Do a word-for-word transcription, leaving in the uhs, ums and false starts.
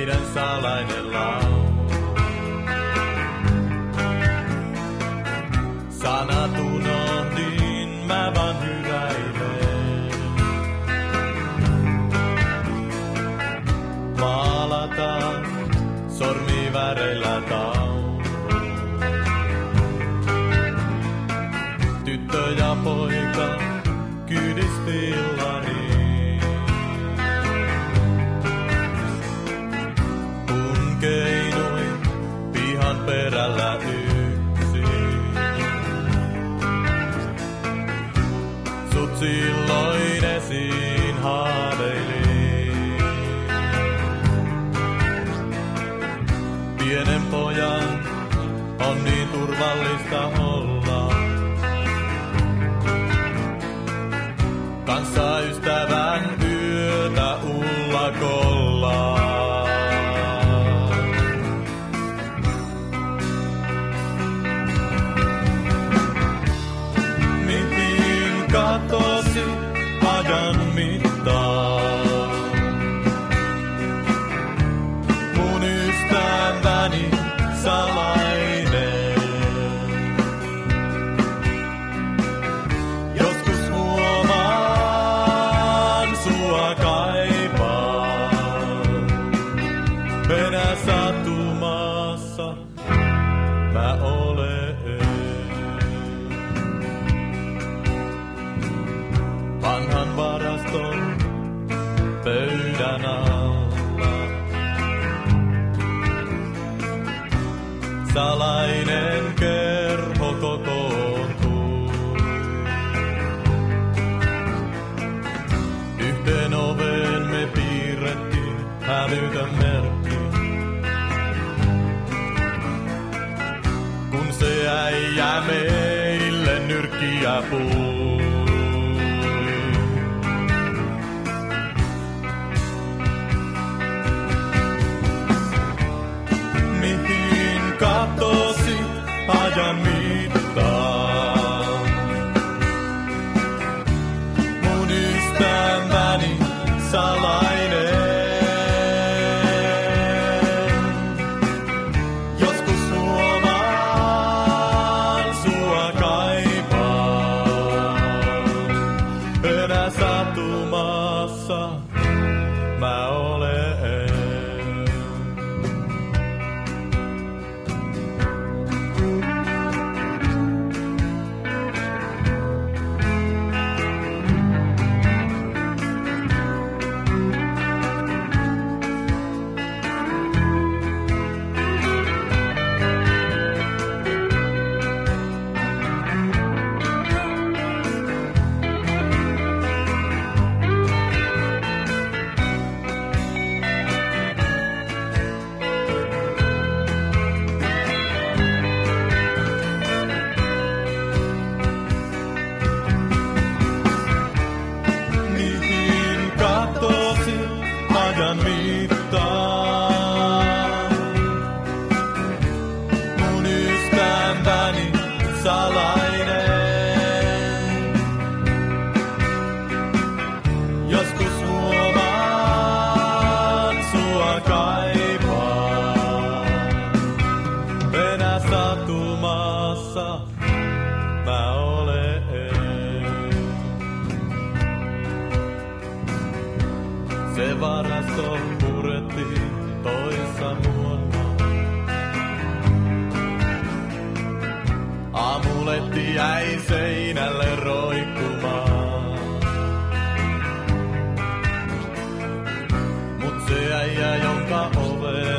meidän salainen laulu. Sanat unohdin, mä vaan hyräilen. Maalataan sormiväreillä taulu. Tyttö ja poika kyydis fillariin. Kun keinuin pihan perällä yksin. Sut silloin esiin haaveilin. Pienen pojan on niin turvallista olla. Kanssa ystävän yötä ullakolla. Mihin katosi ajan mittaan? Mun ystäväni salainen. Joskus huomaan sua kaipaan. Venä satumassa mä olen. Vanhan varaston pöydän alla. Salainen kerho kokoontui. Yhteen oveen me piirrettiin hävytön merkki. Kun se äijä meille nyrkkiä pui. Mihin katosi ajan mittaan? Mun ystäväni salainen. Joskus huomaan sua kaipaan. Enää satumassa mä olen. Mihin katosi ajan mittaan? Mun ystäväni salainen. Joskus huomaan sua kaipaan. Venä satumassa mä olen. Se varasto purettiin toissa vuonna. Aamuletti jäi seinälle roikkumaan. Mut se äijä, jonka ove